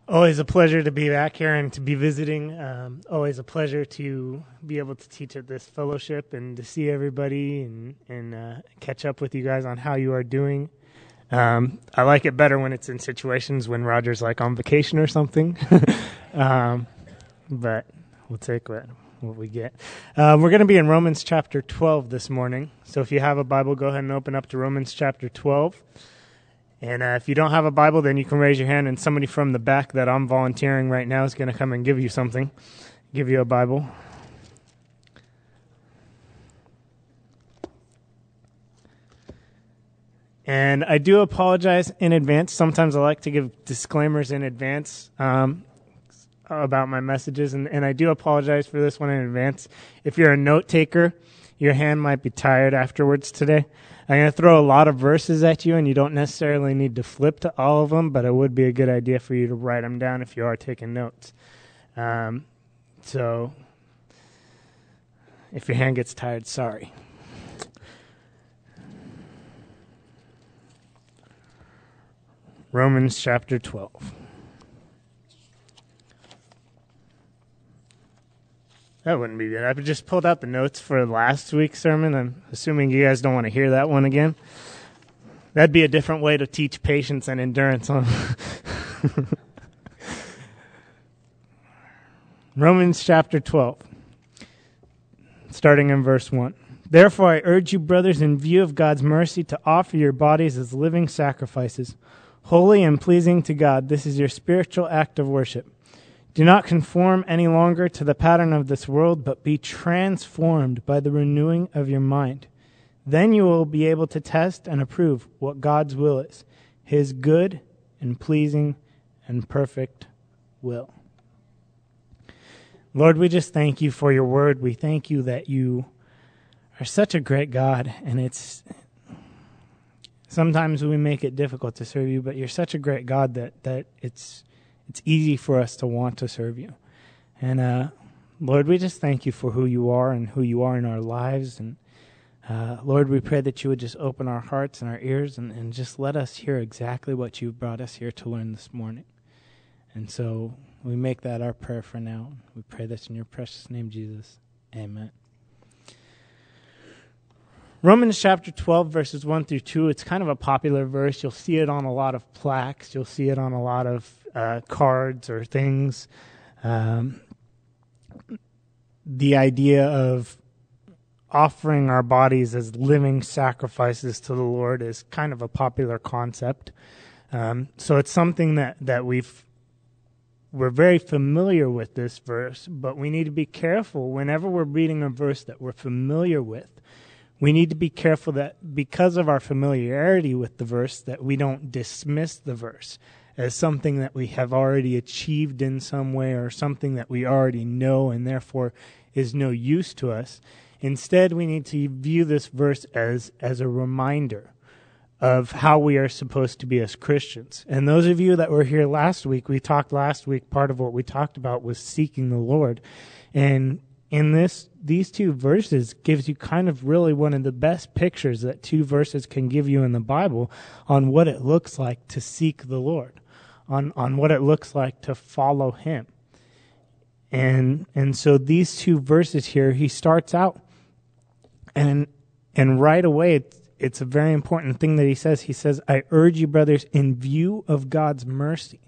Always a pleasure to be back here and to be visiting. Always a pleasure to be able to teach at this fellowship and to see everybody and catch up with you guys on how you are doing. I like it better when it's in situations when Roger's like on vacation or something. But we'll take what we get. We're going to be in Romans chapter 12 this morning. So if you have a Bible, go ahead and open up to Romans chapter 12. And if you don't have a Bible, then you can raise your hand, and somebody from the back that I'm volunteering right now is going to come and give you something, give you a Bible. And I do apologize in advance. Sometimes I like to give disclaimers in advance about my messages, and I do apologize for this one in advance. If you're a note taker, your hand might be tired afterwards today. I'm going to throw a lot of verses at you, and you don't necessarily need to flip to all of them, but it would be a good idea for you to write them down if you are taking notes. So if your hand gets tired, sorry. Romans chapter 12. That wouldn't be good. I just pulled out the notes for last week's sermon. I'm assuming you guys don't want to hear that one again. That'd be a different way to teach patience and endurance on. Romans chapter 12, starting in verse 1. Therefore I urge you, brothers, in view of God's mercy, to offer your bodies as living sacrifices, holy and pleasing to God. This is your spiritual act of worship. Do not conform any longer to the pattern of this world, but be transformed by the renewing of your mind. Then you will be able to test and approve what God's will is, his good and pleasing and perfect will. Lord, we just thank you for your word. We thank you that you are such a great God, and sometimes we make it difficult to serve you, but you're such a great God that it's easy for us to want to serve you. And Lord, we just thank you for who you are and who you are in our lives. And Lord, we pray that you would just open our hearts and our ears and just let us hear exactly what you've brought us here to learn this morning. And so we make that our prayer for now. We pray this in your precious name, Jesus. Amen. Romans chapter 12, verses 1 through 2, it's kind of a popular verse. You'll see it on a lot of plaques. You'll see it on a lot of cards or things. The idea of offering our bodies as living sacrifices to the Lord is kind of a popular concept. So it's something that we're very familiar with this verse, but we need to be careful whenever we're reading a verse that we're familiar with. We need to be careful that because of our familiarity with the verse, that we don't dismiss the verse as something that we have already achieved in some way or something that we already know and therefore is no use to us. Instead, we need to view this verse as a reminder of how we are supposed to be as Christians. And those of you that were here last week, part of what we talked about was seeking the Lord. And in these two verses gives you kind of really one of the best pictures that two verses can give you in the Bible on what it looks like to seek the Lord, on what it looks like to follow him. And so these two verses here, he starts out and right away it's a very important thing that he says. He says, I urge you, brothers, in view of God's mercy.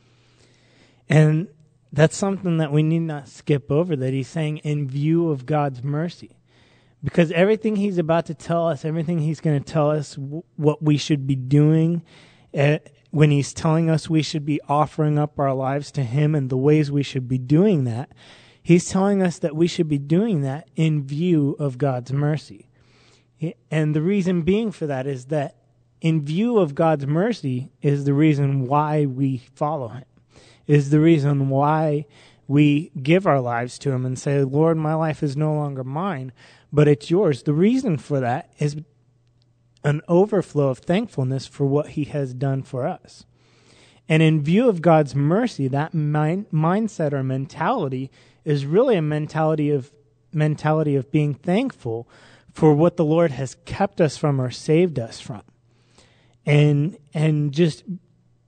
And that's something that we need not skip over, that he's saying in view of God's mercy. Because everything he's about to tell us, everything he's going to tell us what we should be doing, when he's telling us we should be offering up our lives to him and the ways we should be doing that, he's telling us that we should be doing that in view of God's mercy. And the reason being for that is that in view of God's mercy is the reason why we follow him. Is the reason why we give our lives to him and say, Lord, my life is no longer mine, but it's yours. The reason for that is an overflow of thankfulness for what he has done for us. And in view of God's mercy, that mindset or mentality is really a mentality of being thankful for what the Lord has kept us from or saved us from. And just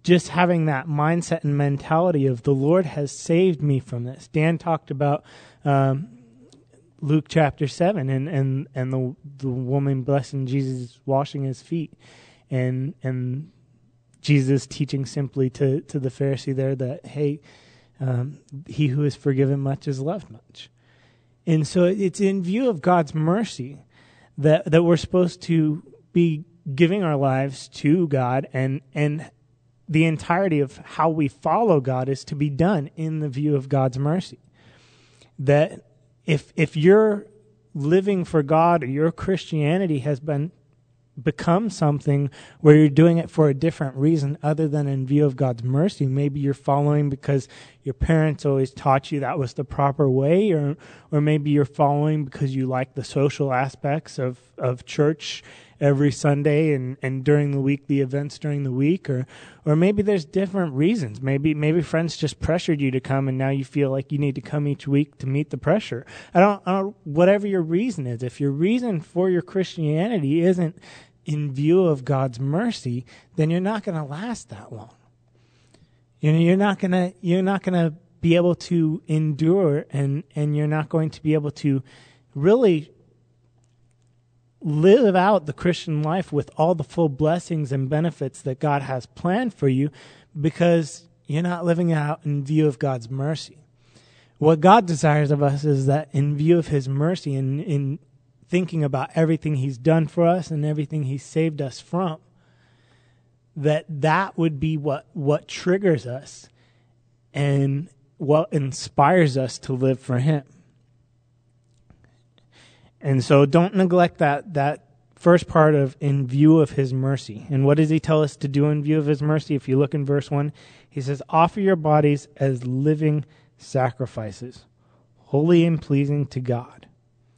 just having that mindset and mentality of the Lord has saved me from this. Dan talked about Luke chapter 7 and the woman blessing Jesus washing his feet, and Jesus teaching simply to the Pharisee there that, hey, he who is forgiven much is loved much. And so it's in view of God's mercy that we're supposed to be giving our lives to God, and the entirety of how we follow God is to be done in the view of God's mercy. That if you're living for God, or your Christianity has become something where you're doing it for a different reason other than in view of God's mercy, maybe you're following because your parents always taught you that was the proper way, or maybe you're following because you like the social aspects of church every Sunday and during the week, the events during the week, or maybe there's different reasons. Maybe friends just pressured you to come, and now you feel like you need to come each week to meet the pressure. I don't whatever your reason is. If your reason for your Christianity isn't in view of God's mercy, then you're not going to last that long. You're not going to be able to endure, and you're not going to be able to really live out the Christian life with all the full blessings and benefits that God has planned for you, because you're not living out in view of God's mercy. What God desires of us is that in view of his mercy and in thinking about everything he's done for us and everything he's saved us from, that would be what triggers us and what inspires us to live for him. And so don't neglect that first part of in view of his mercy. And what does he tell us to do in view of his mercy? If you look in verse 1, he says, offer your bodies as living sacrifices, holy and pleasing to God.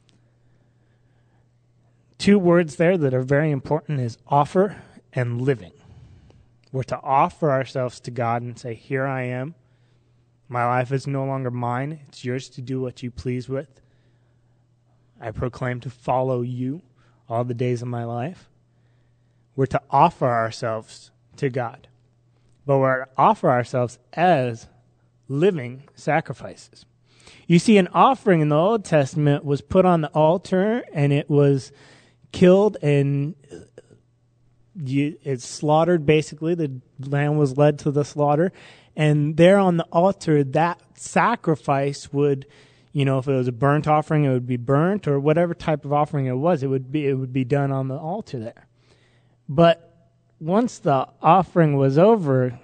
Two words there that are very important is offer and living. We're to offer ourselves to God and say, here I am. My life is no longer mine. It's yours to do what you please with. I proclaim to follow you all the days of my life. We're to offer ourselves to God, but we're to offer ourselves as living sacrifices. You see, an offering in the Old Testament was put on the altar, and it was killed, and it's slaughtered, basically. The lamb was led to the slaughter, and there on the altar, that sacrifice would, if it was a burnt offering, it would be burnt, or whatever type of offering it would be done on the altar there. But once the offering was over,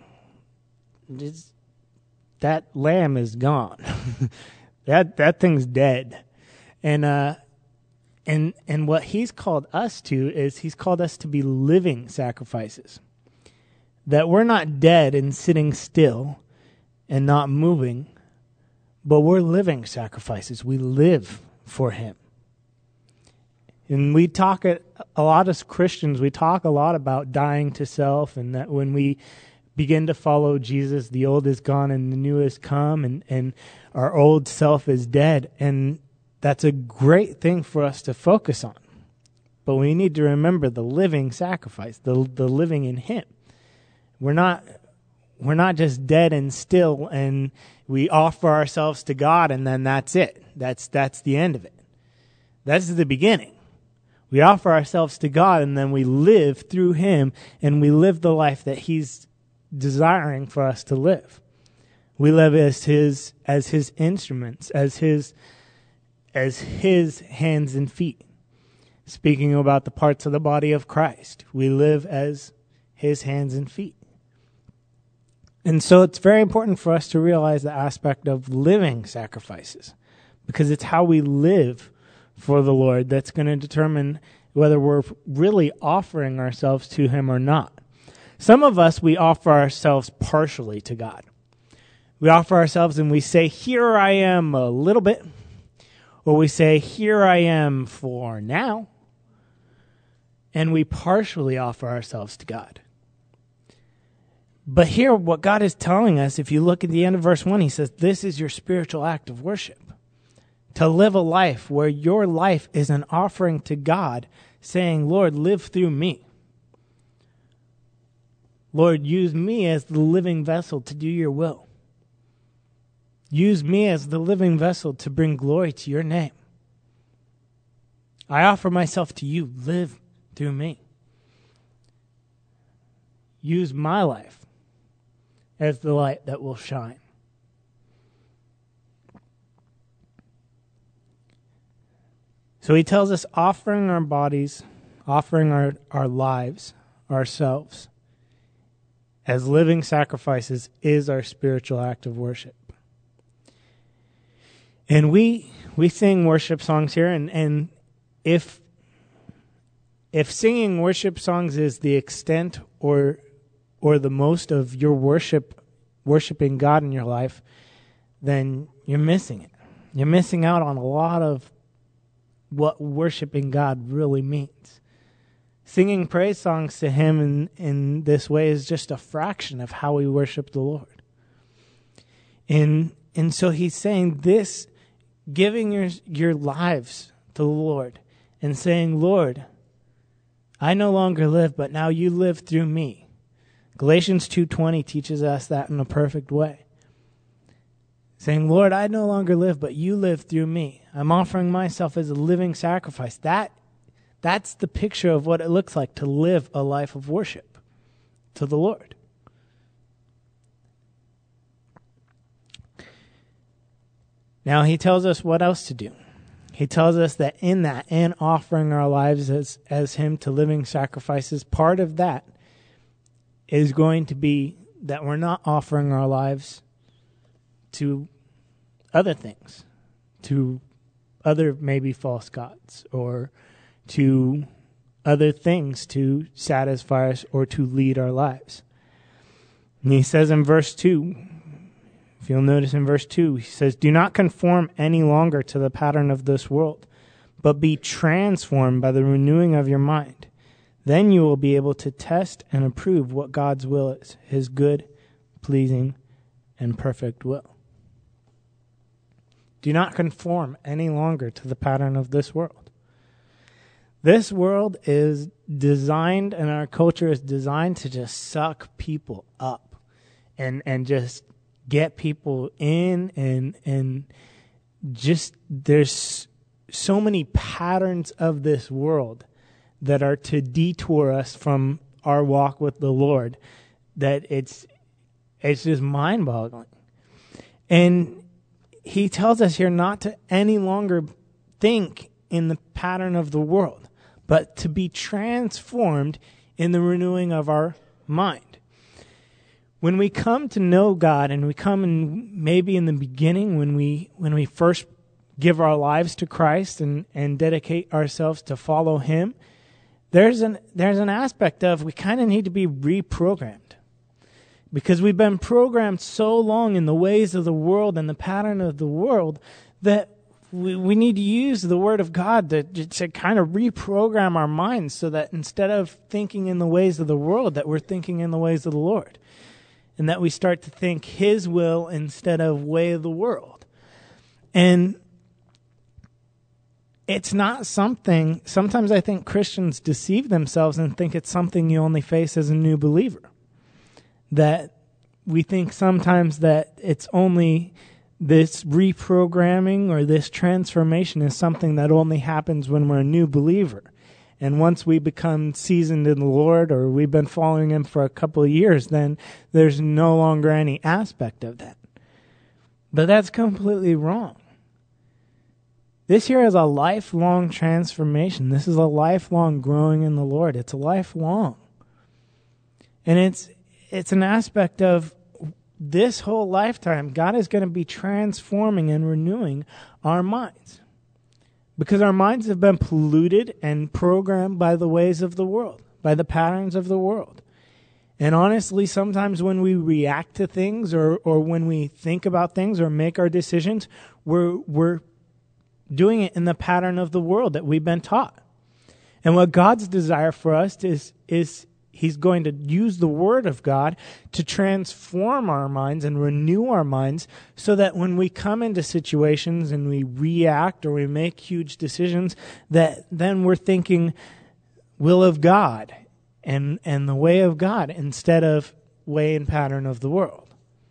that lamb is gone. that thing's dead. And what he's called us to is he's called us to be living sacrifices. That we're not dead and sitting still and not moving, but we're living sacrifices. We live for him. And we talk a lot as Christians, we talk a lot about dying to self, and that when we begin to follow Jesus, the old is gone and the new has come, and our old self is dead. And that's a great thing for us to focus on. But we need to remember the living sacrifice, the living in him. We're not just dead and still, and we offer ourselves to God, and then that's it. That's the end of it. That's the beginning. We offer ourselves to God, and then we live through him, and we live the life that he's desiring for us to live. We live as his instruments, as his hands and feet. Speaking about the parts of the body of Christ, we live as his hands and feet. And so it's very important for us to realize the aspect of living sacrifices, because it's how we live for the Lord that's going to determine whether we're really offering ourselves to him or not. Some of us, we offer ourselves partially to God. We offer ourselves and we say, here I am a little bit, or we say, here I am for now, and we partially offer ourselves to God. But here, what God is telling us, if you look at the end of verse 1, he says, this is your spiritual act of worship. To live a life where your life is an offering to God, saying, Lord, live through me. Lord, use me as the living vessel to do your will. Use me as the living vessel to bring glory to your name. I offer myself to you. Live through me. Use my life as the light that will shine. So he tells us offering our bodies, offering our lives, ourselves, as living sacrifices is our spiritual act of worship. And we sing worship songs here, and if singing worship songs is the extent or the most of your worshiping God in your life, then you're missing it. You're missing out on a lot of what worshiping God really means. Singing praise songs to him in this way is just a fraction of how we worship the Lord. And so he's saying this, giving your lives to the Lord and saying, Lord, I no longer live, but now you live through me. Galatians 2:20 teaches us that in a perfect way. Saying, Lord, I no longer live, but you live through me. I'm offering myself as a living sacrifice. That's the picture of what it looks like to live a life of worship to the Lord. Now he tells us what else to do. He tells us that in that, and offering our lives as him to living sacrifices, part of that is going to be that we're not offering our lives to other things, to other maybe false gods, or to other things to satisfy us or to lead our lives. And he says in verse 2, if you'll notice in verse 2, he says, do not conform any longer to the pattern of this world, but be transformed by the renewing of your mind. Then you will be able to test and approve what God's will is, his good, pleasing, and perfect will. Do not conform any longer to the pattern of this world. This world is designed, and our culture is designed to just suck people up and just get people in and just there's so many patterns of this world that are to detour us from our walk with the Lord that it's just mind-boggling. And he tells us here not to any longer think in the pattern of the world, but to be transformed in the renewing of our mind. When we come to know God, and we come in maybe in the beginning when we first give our lives to Christ and dedicate ourselves to follow him, there's an aspect of we kind of need to be reprogrammed. Because we've been programmed so long in the ways of the world and the pattern of the world that we need to use the Word of God to kind of reprogram our minds so that instead of thinking in the ways of the world, that we're thinking in the ways of the Lord. And that we start to think his will instead of way of the world. And it's not something, sometimes I think Christians deceive themselves and think it's something you only face as a new believer. That we think sometimes that it's only this reprogramming or this transformation is something that only happens when we're a new believer. And once we become seasoned in the Lord, or we've been following him for a couple of years, then there's no longer any aspect of that. But that's completely wrong. This here is a lifelong transformation. This is a lifelong growing in the Lord. It's a lifelong. And it's an aspect of this whole lifetime, God is going to be transforming and renewing our minds. Because our minds have been polluted and programmed by the ways of the world, by the patterns of the world. And honestly, sometimes when we react to things or when we think about things or make our decisions, we're doing it in the pattern of the world that we've been taught. And what God's desire for us is he's going to use the Word of God to transform our minds and renew our minds so that when we come into situations and we react or we make huge decisions, that then we're thinking will of God and the way of God instead of way and pattern of the world.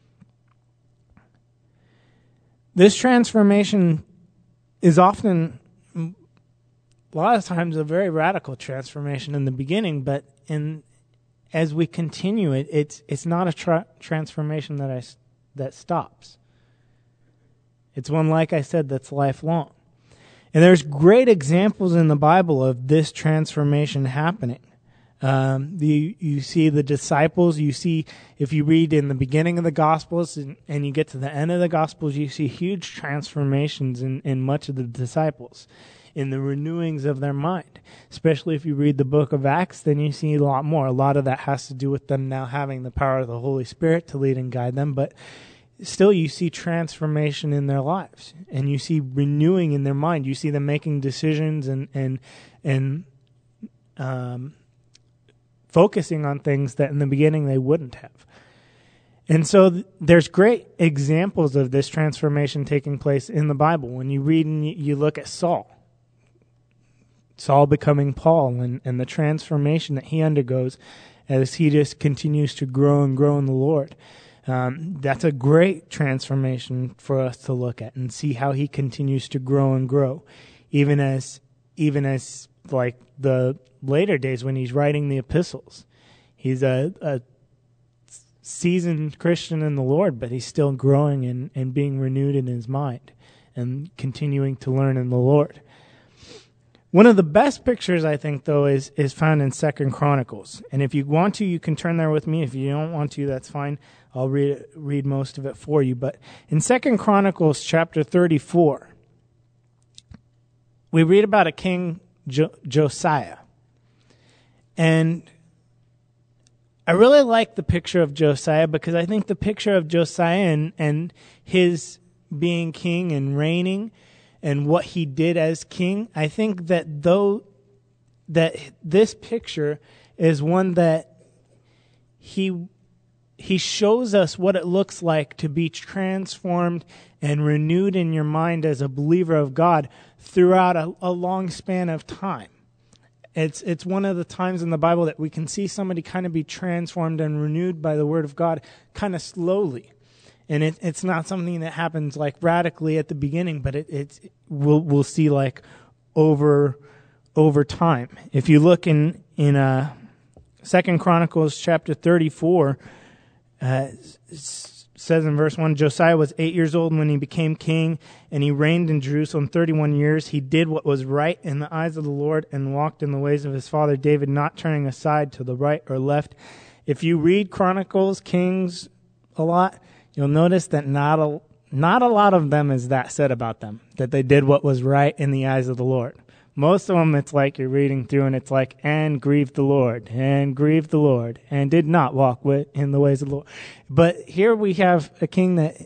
This transformation is often, a lot of times, a very radical transformation in the beginning, but as we continue it's not a transformation that stops. It's one, like I said, that's lifelong. And there's great examples in the Bible of this transformation happening. You see the disciples, you see, if you read in the beginning of the Gospels and you get to the end of the Gospels, you see huge transformations in much of the disciples, in the renewings of their mind. Especially if you read the book of Acts, then you see a lot more. A lot of that has to do with them now having the power of the Holy Spirit to lead and guide them, but still you see transformation in their lives, and you see renewing in their mind. You see them making decisions and focusing on things that in the beginning they wouldn't have. And so there's great examples of this transformation taking place in the Bible. When you read and you look at Saul becoming Paul, and the transformation that he undergoes as he just continues to grow and grow in the Lord. That's a great transformation for us to look at and see how he continues to grow and grow, even as like the later days when he's writing the epistles. He's a seasoned Christian in the Lord, but he's still growing and being renewed in his mind and continuing to learn in the Lord. One of the best pictures, I think, though, is found in 2 Chronicles. And if you want to, you can turn there with me. If you don't want to, that's fine. I'll read most of it for you. But in 2 Chronicles chapter 34, we read about a king, Josiah. And I really like the picture of Josiah, because I think the picture of Josiah and his being king and reigning and what he did as king, I think that this picture is one that he shows us what it looks like to be transformed and renewed in your mind as a believer of God throughout a long span of time. It's one of the times in the Bible that we can see somebody kind of be transformed and renewed by the Word of God kind of slowly. And it's not something that happens like radically at the beginning, but we'll see like over time. If you look in 2 Chronicles chapter 34, it says in verse 1, Josiah was 8 years old when he became king, and he reigned in Jerusalem 31 years. He did what was right in the eyes of the Lord and walked in the ways of his father David, not turning aside to the right or left. If you read Chronicles, Kings a lot, you'll notice that not a lot of them is that said about them, that they did what was right in the eyes of the Lord. Most of them, it's like you're reading through and it's like, and grieved the Lord, and did not walk in the ways of the Lord. But here we have a king that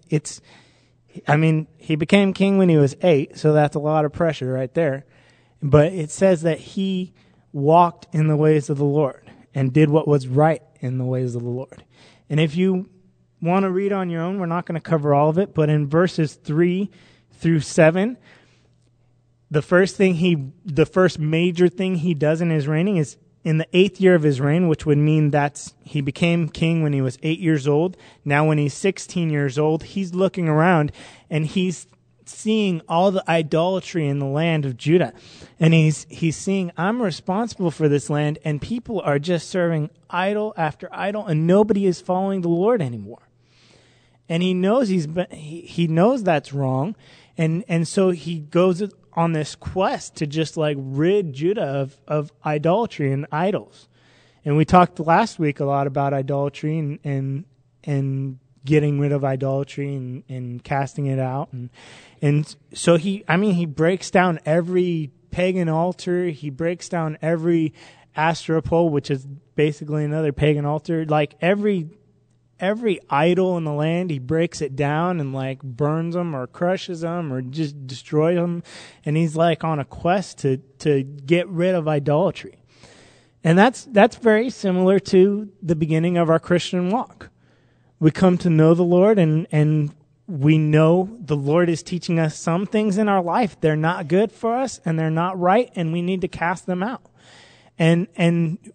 he became king when he was 8, so that's a lot of pressure right there. But it says that he walked in the ways of the Lord and did what was right in the ways of the Lord. And if you want to read on your own, we're not going to cover all of it, but in verses 3 through 7, the first major thing he does in his reigning is in the 8th year of his reign, which would mean that he became king when he was 8 years old. Now when he's 16 years old, he's looking around and he's seeing all the idolatry in the land of Judah. And he's seeing, I'm responsible for this land, and people are just serving idol after idol, and nobody is following the Lord anymore. And he knows he knows that's wrong, and so he goes on this quest to just like rid Judah of idolatry and idols. And we talked last week a lot about idolatry and getting rid of idolatry and casting it out. And so he breaks down every pagan altar. He breaks down every astropole, which is basically another pagan altar. Like every idol in the land, he breaks it down and like burns them or crushes them or just destroys them. And he's like on a quest to get rid of idolatry. And that's very similar to the beginning of our Christian walk. We come to know the Lord, and we know the Lord is teaching us some things in our life. They're not good for us and they're not right, and we need to cast them out. And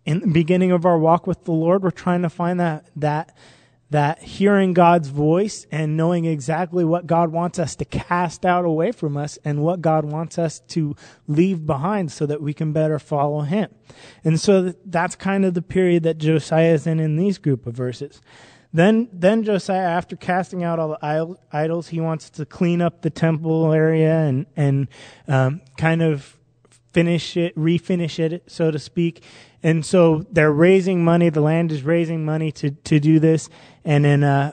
in the beginning of our walk with the Lord, we're trying to find that hearing God's voice and knowing exactly what God wants us to cast out away from us and what God wants us to leave behind so that we can better follow him. And so that's kind of the period that Josiah is in these group of verses. Then Josiah, after casting out all the idols, he wants to clean up the temple area and kind of refinish it, so to speak. And so they're raising money. The land is raising money to do this. And then,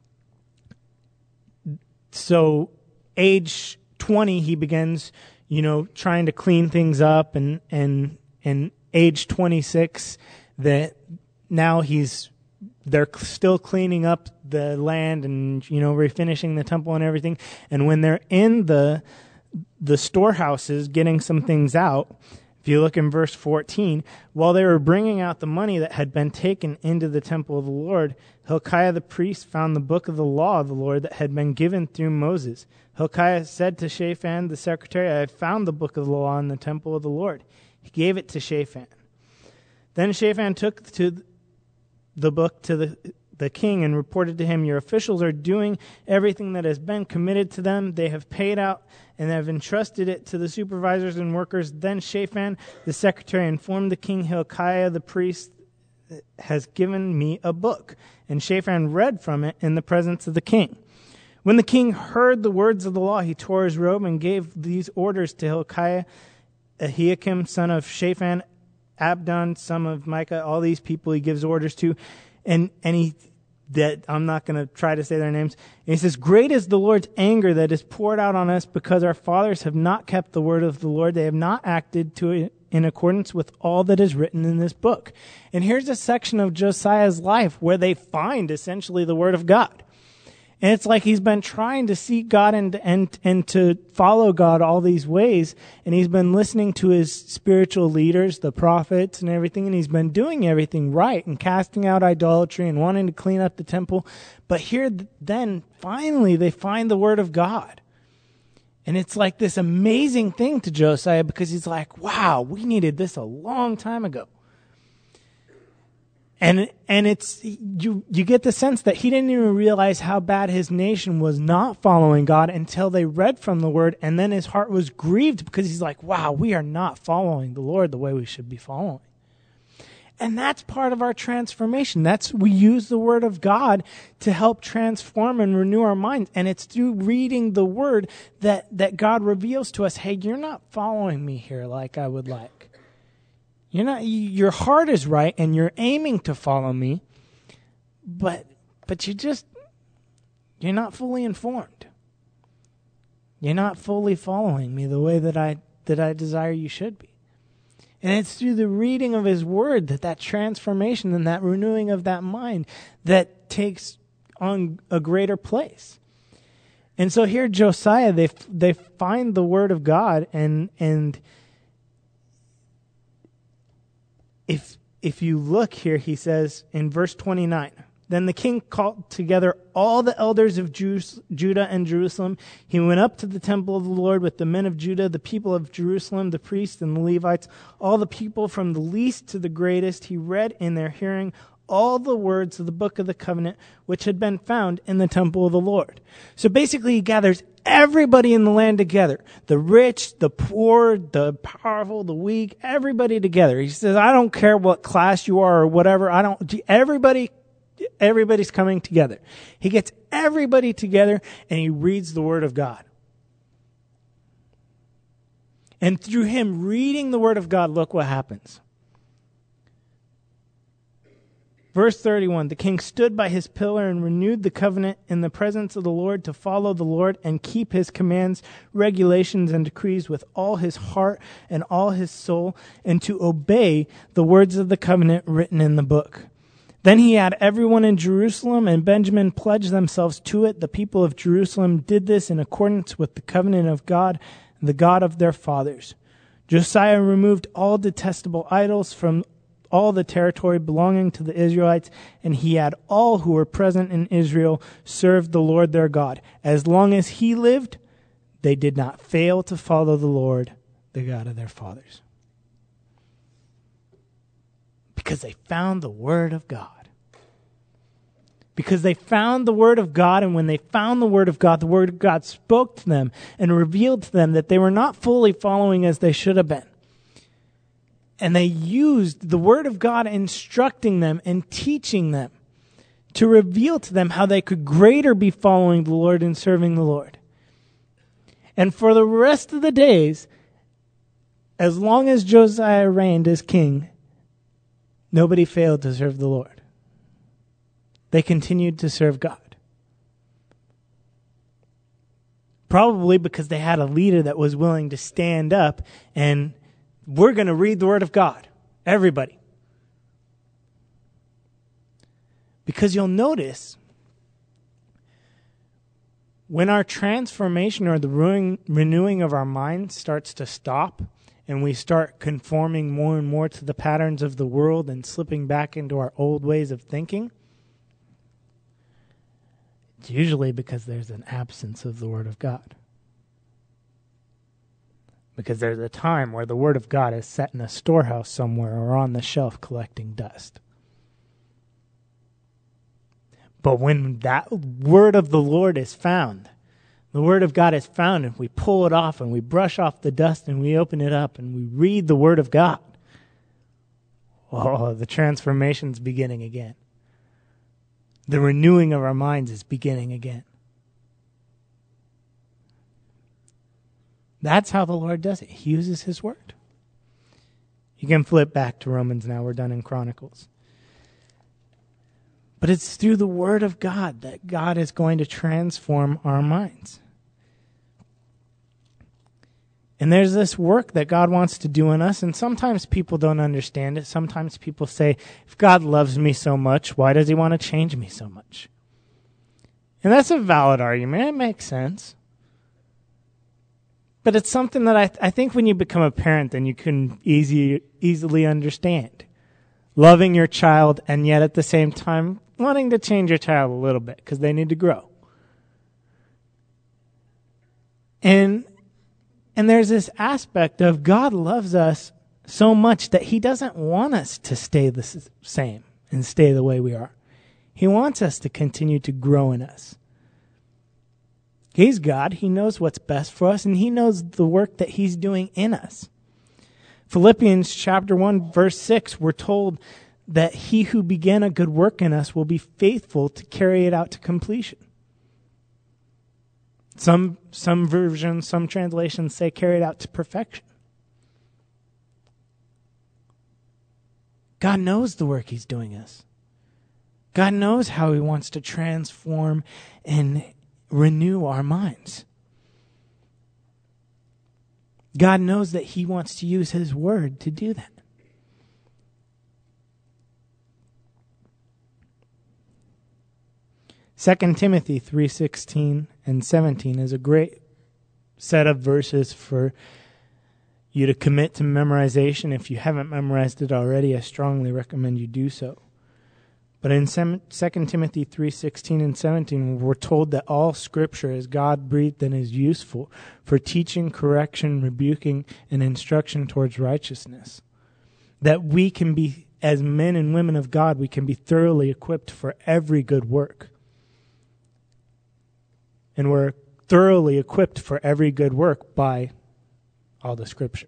so age 20, he begins, trying to clean things up. And age 26, that now they're still cleaning up the land and, refinishing the temple and everything. And when they're in the storehouses getting some things out, if you look in verse 14, while they were bringing out the money that had been taken into the temple of the Lord, Hilkiah the priest found the book of the law of the Lord that had been given through Moses. Hilkiah said to Shaphan the secretary, I have found the book of the law in the temple of the Lord. He gave it to Shaphan. Then Shaphan took the book to the king and reported to him, your officials are doing everything that has been committed to them. They have paid out and have entrusted it to the supervisors and workers. Then Shaphan, the secretary, informed the king, Hilkiah, the priest, has given me a book. And Shaphan read from it in the presence of the king. When the king heard the words of the law, he tore his robe and gave these orders to Hilkiah, Ahikam, son of Shaphan, Abdon, son of Micah, all these people he gives orders to. And I'm not going to try to say their names. And he says, great is the Lord's anger that is poured out on us because our fathers have not kept the word of the Lord. They have not acted to it in accordance with all that is written in this book. And here's a section of Josiah's life where they find essentially the word of God. And it's like he's been trying to seek God and to follow God all these ways. And he's been listening to his spiritual leaders, the prophets and everything. And he's been doing everything right and casting out idolatry and wanting to clean up the temple. But here then, finally, they find the word of God. And it's like this amazing thing to Josiah because he's like, wow, we needed this a long time ago. And it's you get the sense that he didn't even realize how bad his nation was not following God until they read from the word, and then his heart was grieved because he's like, wow, we are not following the Lord the way we should be following. And that's part of our transformation. We use the word of God to help transform and renew our minds. And it's through reading the word that God reveals to us, hey, you're not following me here like I would like. Your heart is right and you're aiming to follow me, but you're not fully informed. You're not fully following me the way that I desire you should be. And it's through the reading of his word that transformation and that renewing of that mind that takes on a greater place. And so here Josiah, they find the word of God and If you look here, he says in verse 29, then the king called together all the elders of Judah and Jerusalem. He went up to the temple of the Lord with the men of Judah, the people of Jerusalem, the priests and the Levites, all the people from the least to the greatest. He read in their hearing all the words of the book of the covenant, which had been found in the temple of the Lord. So basically he gathers everybody in the land together, the rich, the poor, the powerful, the weak, everybody together. He says, I don't care what class you are or whatever. Everybody's coming together. He gets everybody together and he reads the word of God. And through him reading the word of God, look what happens. Verse 31, the king stood by his pillar and renewed the covenant in the presence of the Lord to follow the Lord and keep his commands, regulations, and decrees with all his heart and all his soul, and to obey the words of the covenant written in the book. Then he had everyone in Jerusalem and Benjamin pledge themselves to it. The people of Jerusalem did this in accordance with the covenant of God, the God of their fathers. Josiah removed all detestable idols from all the territory belonging to the Israelites, and he had all who were present in Israel serve the Lord their God. As long as he lived, they did not fail to follow the Lord, the God of their fathers. Because they found the Word of God. Because they found the Word of God, and when they found the Word of God spoke to them and revealed to them that they were not fully following as they should have been. And they used the Word of God instructing them and teaching them to reveal to them how they could greater be following the Lord and serving the Lord. And for the rest of the days, as long as Josiah reigned as king, nobody failed to serve the Lord. They continued to serve God. Probably because they had a leader that was willing to stand up and we're going to read the Word of God. Everybody. Because you'll notice when our transformation or the renewing of our mind starts to stop and we start conforming more and more to the patterns of the world and slipping back into our old ways of thinking, it's usually because there's an absence of the Word of God. Because there's a time where the Word of God is set in a storehouse somewhere or on the shelf collecting dust. But when that Word of the Lord is found, the Word of God is found, and we pull it off and we brush off the dust and we open it up and we read the Word of God, oh, the transformation's beginning again. The renewing of our minds is beginning again. That's how the Lord does it. He uses His Word. You can flip back to Romans now. We're done in Chronicles. But it's through the Word of God that God is going to transform our minds. And there's this work that God wants to do in us, and sometimes people don't understand it. Sometimes people say, if God loves me so much, why does He want to change me so much? And that's a valid argument. It makes sense. But it's something that I think when you become a parent, then you can easily understand. Loving your child, and yet at the same time, wanting to change your child a little bit because they need to grow. And there's this aspect of God loves us so much that He doesn't want us to stay the same and stay the way we are. He wants us to continue to grow in us. He's God. He knows what's best for us, and He knows the work that He's doing in us. Philippians chapter 1, verse 6, we're told that He who began a good work in us will be faithful to carry it out to completion. Some versions, some translations say carry it out to perfection. God knows the work He's doing us. God knows how He wants to transform and renew our minds. God knows that He wants to use His Word to do that. Second Timothy 3:16 and 17 is a great set of verses for you to commit to memorization. If you haven't memorized it already, I strongly recommend you do so. But in 2 Timothy 3:16 and 17, we're told that all Scripture is God-breathed and is useful for teaching, correction, rebuking, and instruction towards righteousness. That we can be, as men and women of God, we can be thoroughly equipped for every good work. And we're thoroughly equipped for every good work by all the Scripture.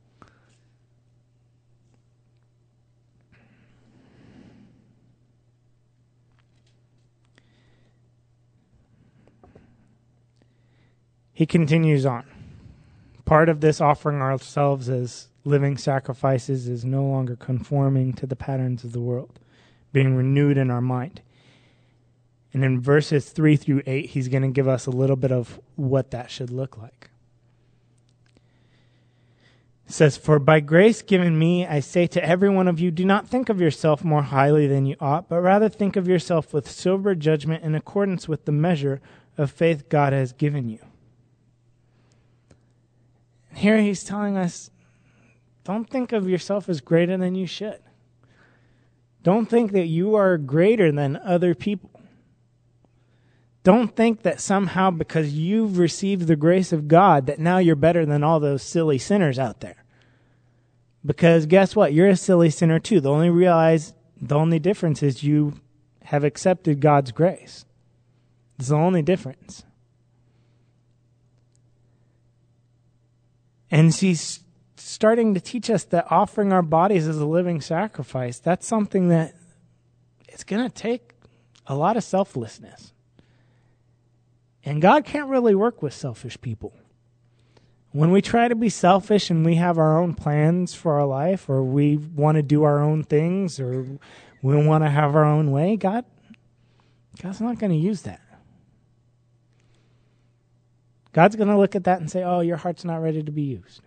He continues on. Part of this offering ourselves as living sacrifices is no longer conforming to the patterns of the world, being renewed in our mind. And in verses 3 through 8, he's going to give us a little bit of what that should look like. It says, "For by grace given me, I say to every one of you, do not think of yourself more highly than you ought, but rather think of yourself with sober judgment in accordance with the measure of faith God has given you." Here he's telling us, don't think of yourself as greater than you should. Don't think that you are greater than other people. Don't think that somehow because you've received the grace of God that now you're better than all those silly sinners out there. Because guess what? You're a silly sinner too. The only difference is you have accepted God's grace. It's the only difference. And she's starting to teach us that offering our bodies as a living sacrifice, that's something that it's going to take a lot of selflessness. And God can't really work with selfish people. When we try to be selfish and we have our own plans for our life, or we want to do our own things, or we want to have our own way, God's not going to use that. God's going to look at that and say, oh, your heart's not ready to be used.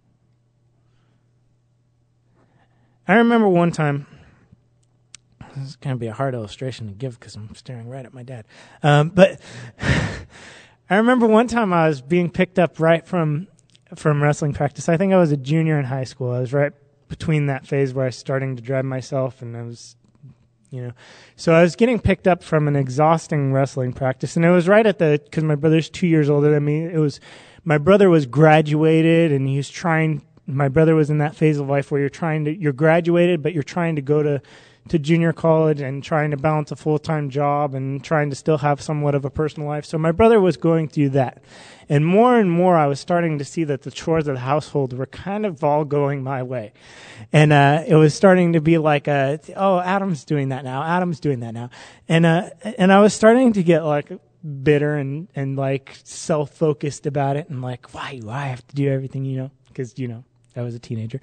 I remember one time, this is going to be a hard illustration to give because I'm staring right at my dad. But I remember one time I was being picked up right from wrestling practice. I think I was a junior in high school. I was right between that phase where I was starting to drive myself, and I was, so I was getting picked up from an exhausting wrestling practice, and it was right because my brother's 2 years older than me. My brother was graduated, and my brother was in that phase of life where you're graduated, but you're trying to go to junior college and trying to balance a full-time job and trying to still have somewhat of a personal life. So my brother was going through that. And more I was starting to see that the chores of the household were kind of all going my way. And it was starting to be like, Adam's doing that now. Adam's doing that now. And I was starting to get like bitter and like self-focused about it, and like, why do I have to do everything, because, I was a teenager.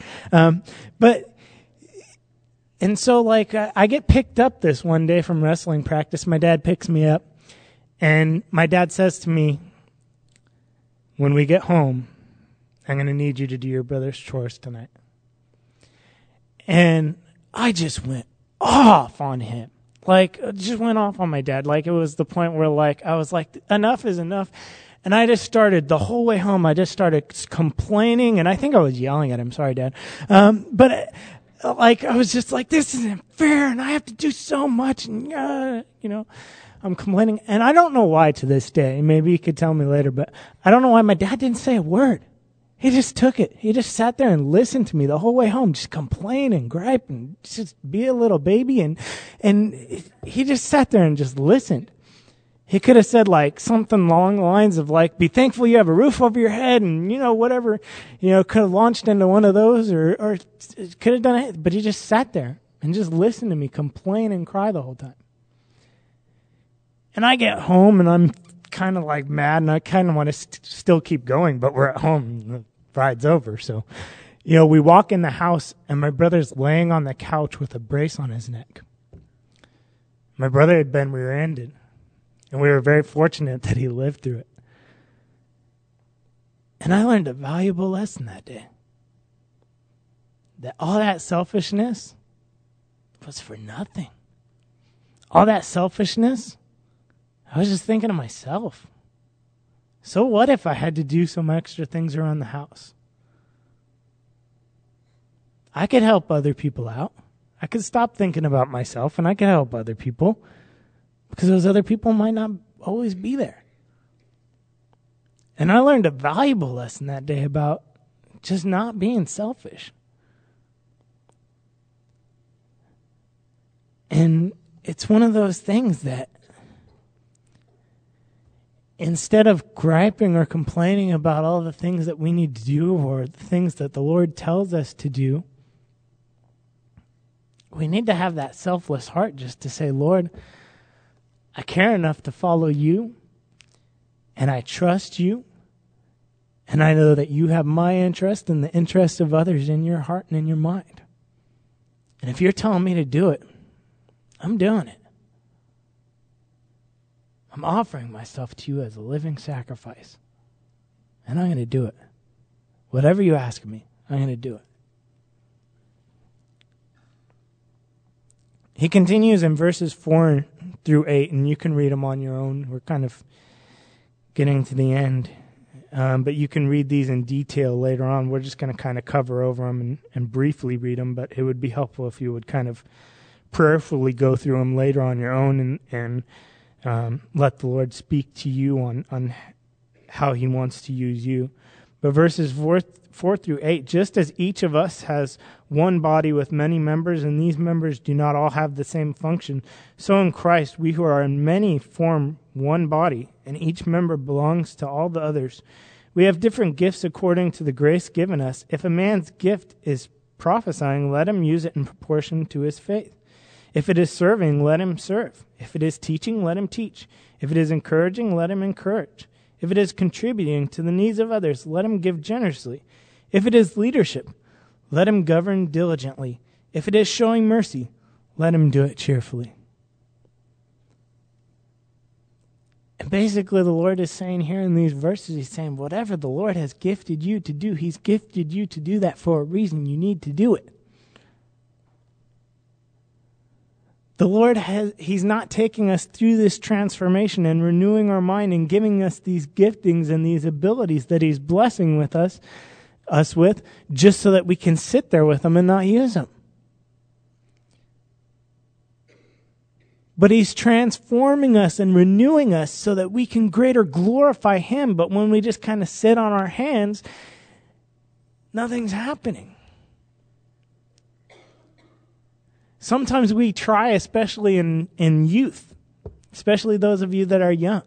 And so, like, I get picked up this one day from wrestling practice. My dad picks me up, and my dad says to me, when we get home, I'm going to need you to do your brother's chores tonight. And I just went off on him. Like, just went off on my dad. Like, it was the point where, like, I was like, enough is enough. And I just started, the whole way home, I just started complaining, and I think I was yelling at him. Sorry, Dad. But I was just like, this isn't fair, and I have to do so much, and, I'm complaining. And I don't know why to this day. Maybe you could tell me later, but I don't know why my dad didn't say a word. He just took it. He just sat there and listened to me the whole way home, just complain and gripe and just be a little baby. And he just sat there and just listened. He could have said like something along the lines of like, be thankful you have a roof over your head and, whatever, could have launched into one of those or could have done it. But he just sat there and just listened to me complain and cry the whole time. And I get home and I'm kind of like mad and I kind of want to still keep going, but we're at home and the ride's over. So, we walk in the house and my brother's laying on the couch with a brace on his neck. My brother had been rear-ended. And we were very fortunate that he lived through it. And I learned a valuable lesson that day. That all that selfishness was for nothing. All that selfishness, I was just thinking of myself. So what if I had to do some extra things around the house? I could help other people out. I could stop thinking about myself and I could help other people. Because those other people might not always be there. And I learned a valuable lesson that day about just not being selfish. And it's one of those things that instead of griping or complaining about all the things that we need to do or the things that the Lord tells us to do, we need to have that selfless heart just to say, Lord, I care enough to follow you, and I trust you, and I know that you have my interest and the interest of others in your heart and in your mind. And if you're telling me to do it, I'm doing it. I'm offering myself to you as a living sacrifice, and I'm going to do it. Whatever you ask of me, I'm going to do it. He continues in verses 4 through 8, and you can read them on your own. We're kind of getting to the end, but you can read these in detail later on. We're just going to kind of cover over them and briefly read them, but it would be helpful if you would kind of prayerfully go through them later on your own and let the Lord speak to you on how he wants to use you. But verses 4 through 8, just as each of us has one body with many members, and these members do not all have the same function, so in Christ we who are in many form one body, and each member belongs to all the others. We have different gifts according to the grace given us. If a man's gift is prophesying, let him use it in proportion to his faith. If it is serving, let him serve. If it is teaching, let him teach. If it is encouraging, let him encourage. If it is contributing to the needs of others, let him give generously. If it is leadership, let him govern diligently. If it is showing mercy, let him do it cheerfully. And basically the Lord is saying here in these verses, he's saying, whatever the Lord has gifted you to do, he's gifted you to do that for a reason. You need to do it. The Lord he's not taking us through this transformation and renewing our mind and giving us these giftings and these abilities that he's blessing with us with, just so that we can sit there with them and not use them. But he's transforming us and renewing us so that we can greater glorify him. But when we just kind of sit on our hands, nothing's happening. Sometimes we try, especially in youth, especially those of you that are young.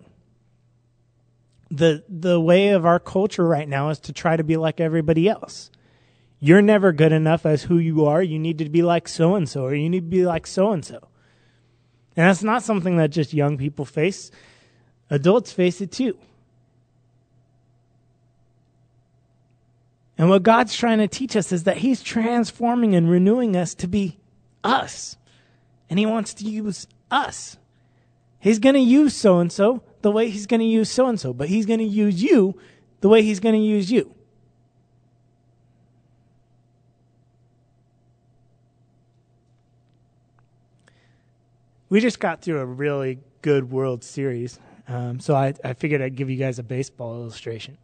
The way of our culture right now is to try to be like everybody else. You're never good enough as who you are. You need to be like so-and-so, or you need to be like so-and-so. And that's not something that just young people face. Adults face it too. And what God's trying to teach us is that he's transforming and renewing us to be us. And he wants to use us. He's going to use so-and-so the way he's going to use so-and-so, but he's going to use you the way he's going to use you. We just got through a really good World Series, so I figured I'd give you guys a baseball illustration.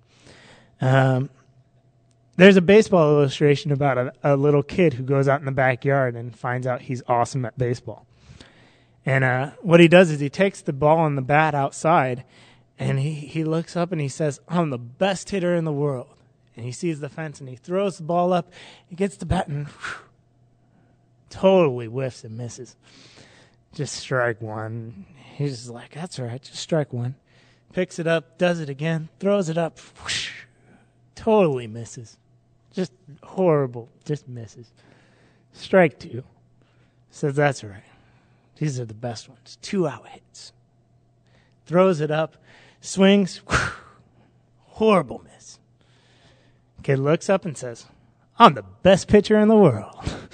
There's a baseball illustration about a little kid who goes out in the backyard and finds out he's awesome at baseball. And what he does is he takes the ball and the bat outside, and he looks up and he says, I'm the best hitter in the world. And he sees the fence and he throws the ball up. He gets the bat and totally whiffs and misses. Just strike one. He's just like, that's all right, just strike one. Picks it up, does it again, throws it up, whoosh, totally misses. Just horrible, just misses. Strike two. Says, that's all right. These are the best ones. 2 out hits. Throws it up, swings, whoosh, horrible miss. Kid looks up and says, I'm the best pitcher in the world.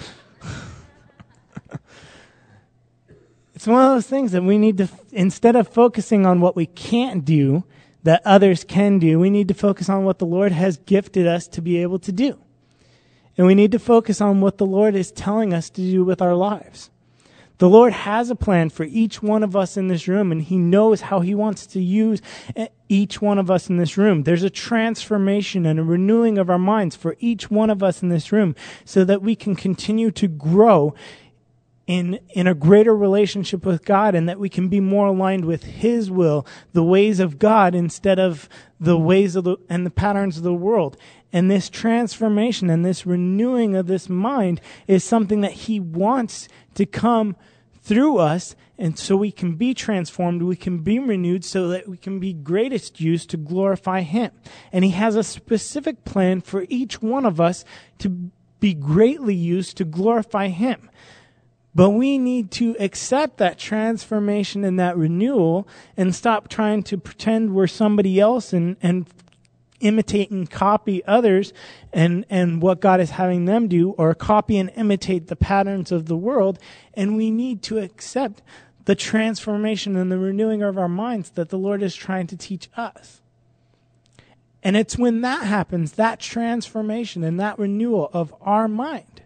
It's one of those things that we need to, instead of focusing on what we can't do, that others can do, we need to focus on what the Lord has gifted us to be able to do. And we need to focus on what the Lord is telling us to do with our lives. The Lord has a plan for each one of us in this room, and he knows how he wants to use each one of us in this room. There's a transformation and a renewing of our minds for each one of us in this room so that we can continue to grow in a greater relationship with God, and that we can be more aligned with his will, the ways of God, instead of the ways of and the patterns of the world. And this transformation and this renewing of this mind is something that he wants to come through us, and so we can be transformed, we can be renewed, so that we can be greatest used to glorify him. And he has a specific plan for each one of us to be greatly used to glorify him. But we need to accept that transformation and that renewal and stop trying to pretend we're somebody else and imitate and copy others and what God is having them do, or copy and imitate the patterns of the world. And we need to accept the transformation and the renewing of our minds that the Lord is trying to teach us. And it's when that happens, that transformation and that renewal of our mind,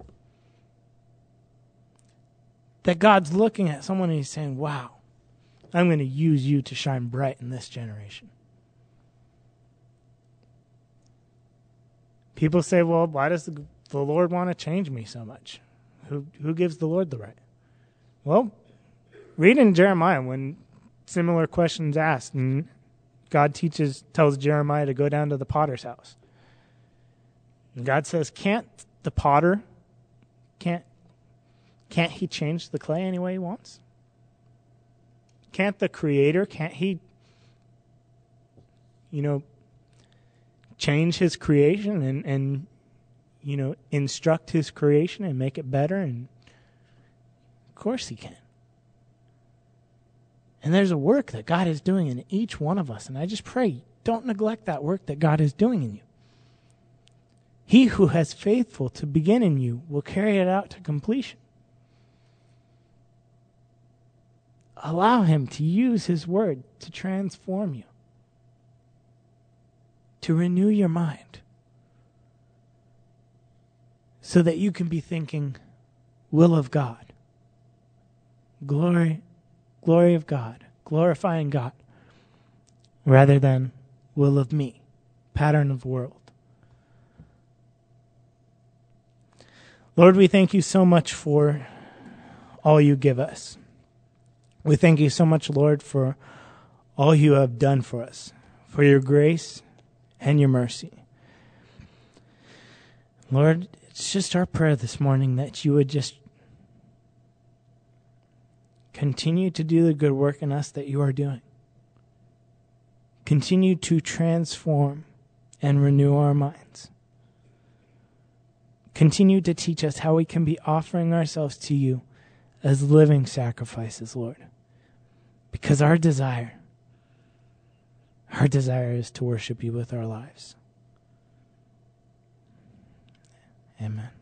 that God's looking at someone and he's saying, wow, I'm going to use you to shine bright in this generation. People say, well, why does the Lord want to change me so much? Who gives the Lord the right? Well, read in Jeremiah when similar questions asked, and God tells Jeremiah to go down to the potter's house. And God says, can't the potter, can't he change the clay any way he wants? Can't the creator, can't he, change his creation and instruct his creation and make it better? And of course he can. And there's a work that God is doing in each one of us. And I just pray, don't neglect that work that God is doing in you. He who has faithful to begin in you will carry it out to completion. Allow him to use his word to transform you, to renew your mind, so that you can be thinking will of God, glory of God, glorifying God, rather than will of me, pattern of the world. Lord, we thank you so much for all you give us. We thank you so much, Lord, for all you have done for us, for your grace and your mercy. Lord, it's just our prayer this morning that you would just continue to do the good work in us that you are doing. Continue to transform and renew our minds. Continue to teach us how we can be offering ourselves to you as living sacrifices, Lord. Because our desire is to worship you with our lives. Amen.